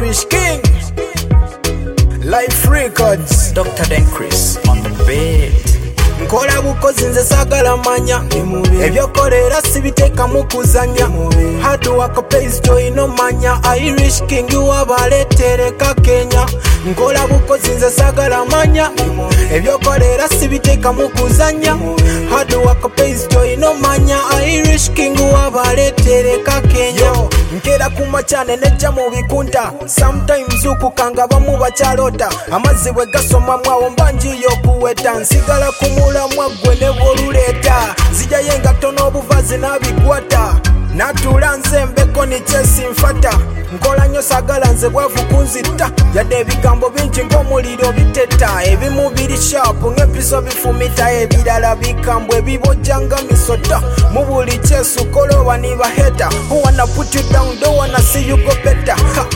Irish King, Life Records, Dr. Denkris on the beat. Nkola bukozi nze sagala manya ebyokolera sibiteeka mu kuzanya hard work pays toyina manya Irish King wabaletereka Kenya. Nkola bukozi nze sagala manya ebyokolera sibiteeka mu kuzanya hard work pays toyina manya Irish King wabaletereka Kenya. Nkera kumachane nejja mu bikunta sometimes ukukanga bamu bakyalota amazzi bwe gasoma mwawo mbanjiyo okuweta nsigala kumulamwa gwe ne bw'oluleeta zijayo engatto n'obuvazi n'abigwata natula nze mbeko ni kyesi nfata nkola nnyo sagala nze bwavu kunzita yadde ebigambo bingi ng'omuliro bitetta ebimu biri shapu ng'empiso bifumita ebirala bikambwe ebibojja nga misota mu buli kyesu kola oba nibaheta who wanna put you down don't wanna see you go better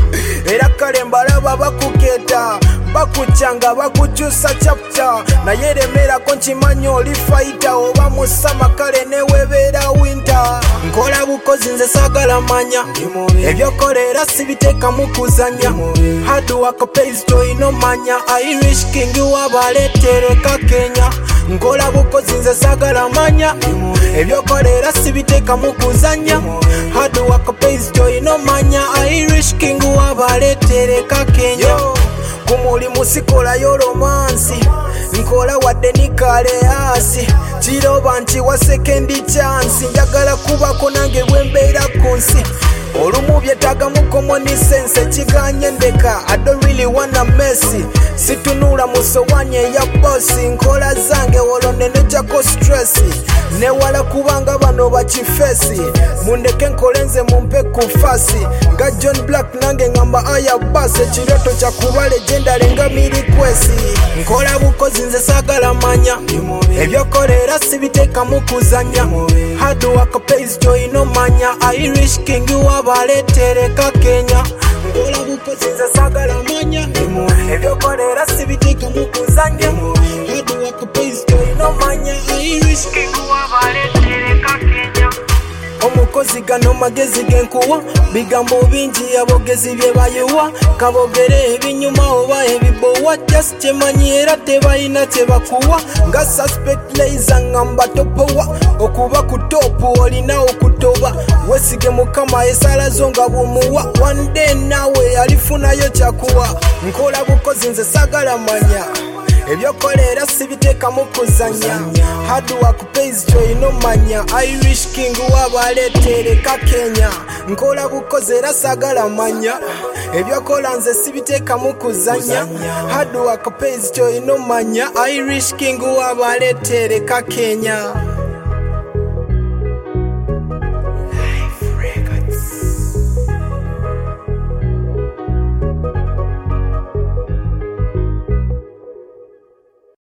era kale mbalaba bakukeeta bakucyanga bakukyusa chapter naye remerako nkimanyi oli fighter oba musama kale newebeera winter. Nkola bukozi nze sagala manya ebyokolera sibiteeka mu kuzanya hard work pays toyina manya Irish King wabaletereka Kenya. Nkola bukozi nze sagala manya ebyokolera sibiteeka mu kuzanya hard work pays toyina manya Irish King wabaletereka Kenya. Kumuli musikolayo romansi nkola wadde nikale asi kiroba nti wa sekendi chance njagala kubako nange bwembeera ku nsi olumu byetaaga mu common sense kiganye ndeka I don't really wanna messy situnula mu sowani eya bossi nkola zange wolo nenejjako stress newala kubanga bano bakifesi mundeke nkolenze mumpe ku fasi nga John Black nange ngamba aya bus ekirooto kyakuba legendary nga mirikwesi. Nkola bukozi nze sagala manya ebyokolera sibiteeka mu kuzanya hard work pays toyina manya Irish King wabaletereka Kenya. Nkola bukozi nze sagala manya ebyokolera sibiteeka mu kuzanya hard work pays toyina manya Irish King wabaletereka Kenya. Omukozi gano magezi genkuwa bigambo bingi abogezi bye bayiwa kabogere ebinyuma oba ebibowa just kyemanyi era tebalina kyebakuwa nga suspect laser ngamba topowa okuba ku topu olina okutoba wesige mukama esalazo nga bumuwa one day nawe alifunayo kyakuwa. Nkola bukozi nze sagala manya ebyokolera sibiteeka mu kuzanya hard work pays toyina manya Irish King wabaletereka Kenya. Nkola bukozi era sagala manya ebyokola nze sibiteeka mu kuzanya hard work pays toyina manya Irish King wabaletereka Kenya.